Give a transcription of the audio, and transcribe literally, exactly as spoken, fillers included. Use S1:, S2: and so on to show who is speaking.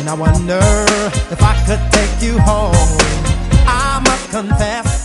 S1: I wonder if I could take you home. I must confess